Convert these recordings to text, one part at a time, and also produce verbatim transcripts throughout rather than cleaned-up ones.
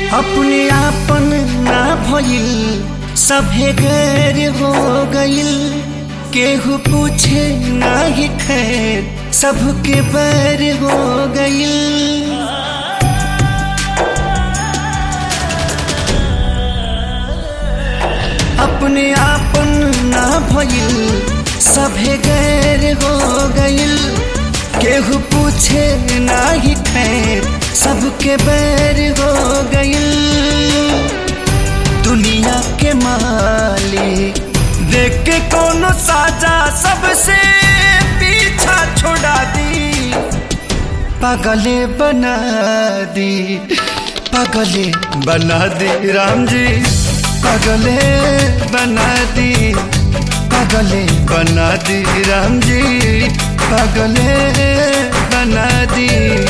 अपने आपन ना भइल सभे गैर हो गइल। केहू पूछे ना ही खैर सबके बैर हो गइल। अपने आपन ना भइल सभे गैर हो गइल। केहू पूछे ना ही खैर सबके बैर हो गइल। दुनिया के मालिक देख के कोनो साजा सबसे पीछा छोड़ा दी। पागले बना दी पागले बना दी राम जी। पागले बना दी पागले बना दी राम जी। पागले बना दी।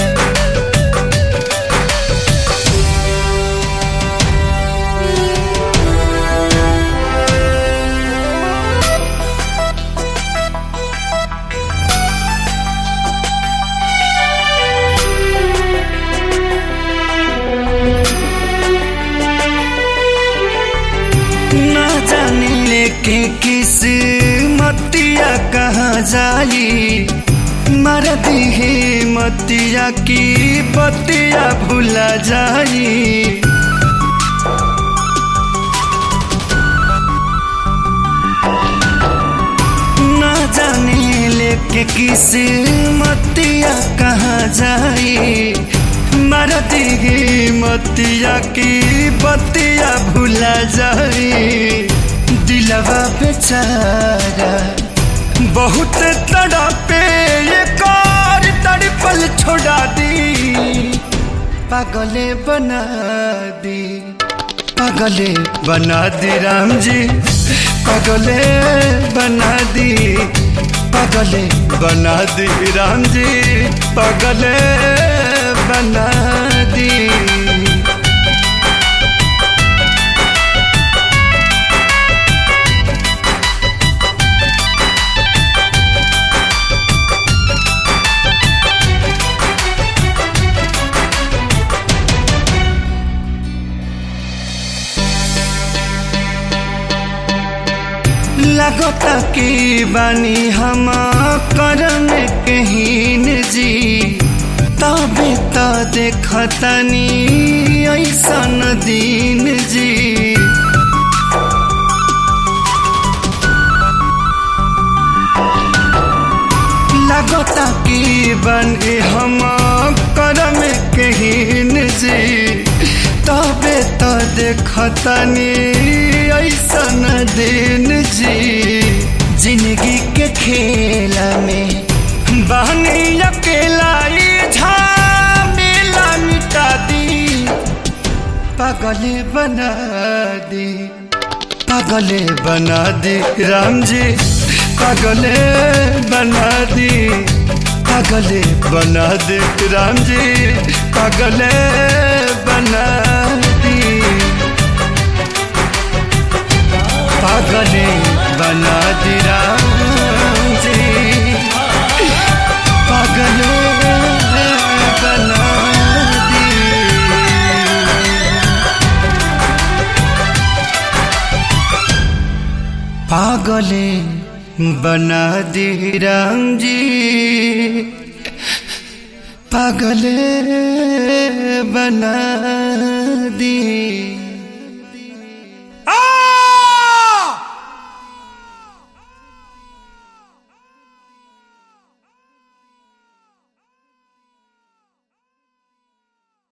के किस मतिया कहाँ जाई। मर दी है मतिया की बतिया भुला जाई। ना जाने लेके किस मतिया कहाँ जाई। मर दी है मतिया की बतिया भुला जाई। दिलवा बेचारा बहुत तड़पे ये कार तड़पल छोड़ा दी। पागले बना दी पागले बना दी राम जी। पागले बना दी पागले बना दी राम जी। पागले बना दी। लगता की बानी हम करम कहीन जी। तबे तो देखतनी ऐसन दिन जी। लगता की बानी हम करम कहीन जी। तबे तो देखतनी ऐसन दिन जी। जिंदगी के खेला में बहनी अकेला झमेला मिटा दी। पागले बना दी पागले बना दी राम जी। पागले बना दी पागले बना दी राम जी। पागले बना दी पागले बना दी राम जी। पागले बना दी। पागले बना दी राम जी। पागले बना दी।